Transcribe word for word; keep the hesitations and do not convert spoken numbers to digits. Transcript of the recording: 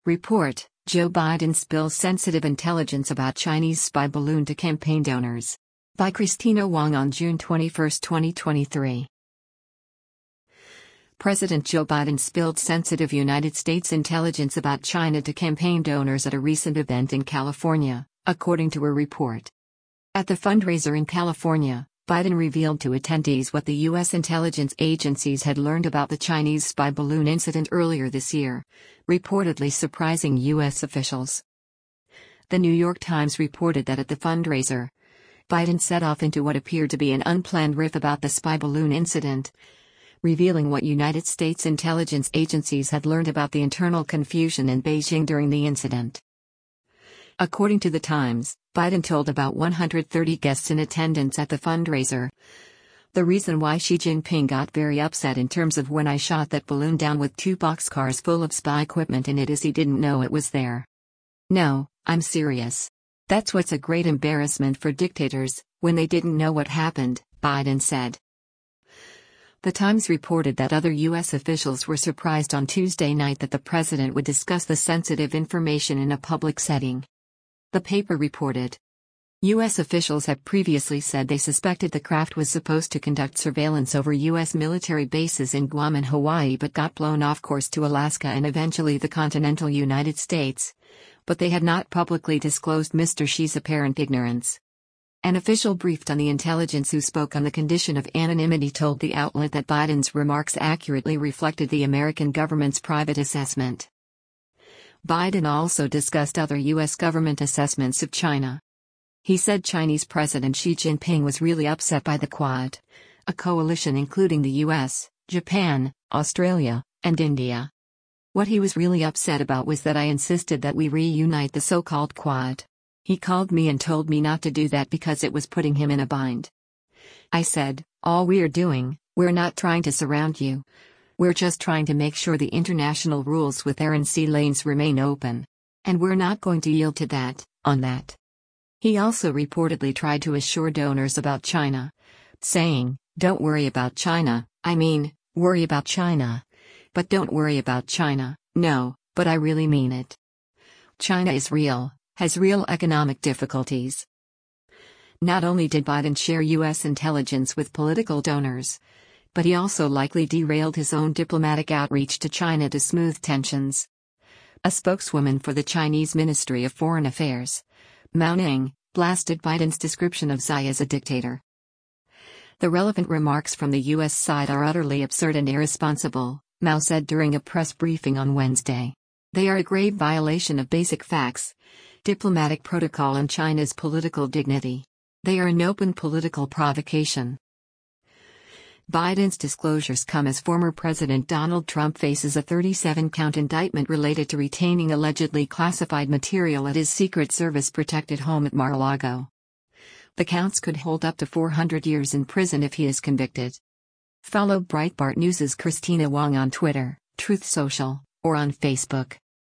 Report: Joe Biden spills sensitive intelligence about Chinese spy balloon to campaign donors. By Christina Wong on June twenty-first, twenty twenty-three. President Joe Biden spilled sensitive United States intelligence about China to campaign donors at a recent event in California, according to a report. At the fundraiser in California, Biden revealed to attendees what the U S intelligence agencies had learned about the Chinese spy balloon incident earlier this year, reportedly surprising U S officials. The New York Times reported that at the fundraiser, Biden set off into what appeared to be an unplanned riff about the spy balloon incident, revealing what United States intelligence agencies had learned about the internal confusion in Beijing during the incident. According to the Times, Biden told about one hundred thirty guests in attendance at the fundraiser, "The reason why Xi Jinping got very upset in terms of when I shot that balloon down with two boxcars full of spy equipment in it is he didn't know it was there. No, I'm serious. That's what's a great embarrassment for dictators, when they didn't know what happened," Biden said. The Times reported that other U S officials were surprised on Tuesday night that the president would discuss the sensitive information in a public setting. The paper reported, U S officials had previously said they suspected the craft was supposed to conduct surveillance over U S military bases in Guam and Hawaii but got blown off course to Alaska and eventually the continental United States, but they had not publicly disclosed Mister Xi's apparent ignorance. An official briefed on the intelligence who spoke on the condition of anonymity told the outlet that Biden's remarks accurately reflected the American government's private assessment. Biden also discussed other U S government assessments of China. He said Chinese President Xi Jinping was really upset by the Quad, a coalition including the U S, Japan, Australia, and India. What he was really upset about was that I insisted that we reunite the so-called Quad. He called me and told me not to do that because it was putting him in a bind. I said, all we're doing, we're not trying to surround you. We're just trying to make sure the international rules with air and sea lanes remain open. And we're not going to yield to that, on that. He also reportedly tried to assure donors about China, saying, don't worry about China, I mean, worry about China. But don't worry about China, no, but I really mean it. China is real, has real economic difficulties. Not only did Biden share U S intelligence with political donors, but he also likely derailed his own diplomatic outreach to China to smooth tensions. A spokeswoman for the Chinese Ministry of Foreign Affairs, Mao Ning, blasted Biden's description of Xi as a dictator. The relevant remarks from the U S side are utterly absurd and irresponsible, Mao said during a press briefing on Wednesday. They are a grave violation of basic facts, diplomatic protocol and China's political dignity. They are an open political provocation. Biden's disclosures come as former President Donald Trump faces a thirty-seven count indictment related to retaining allegedly classified material at his Secret Service-protected home at Mar-a-Lago. The counts could hold up to four hundred years in prison if he is convicted. Follow Breitbart News' Christina Wong on Twitter, Truth Social, or on Facebook.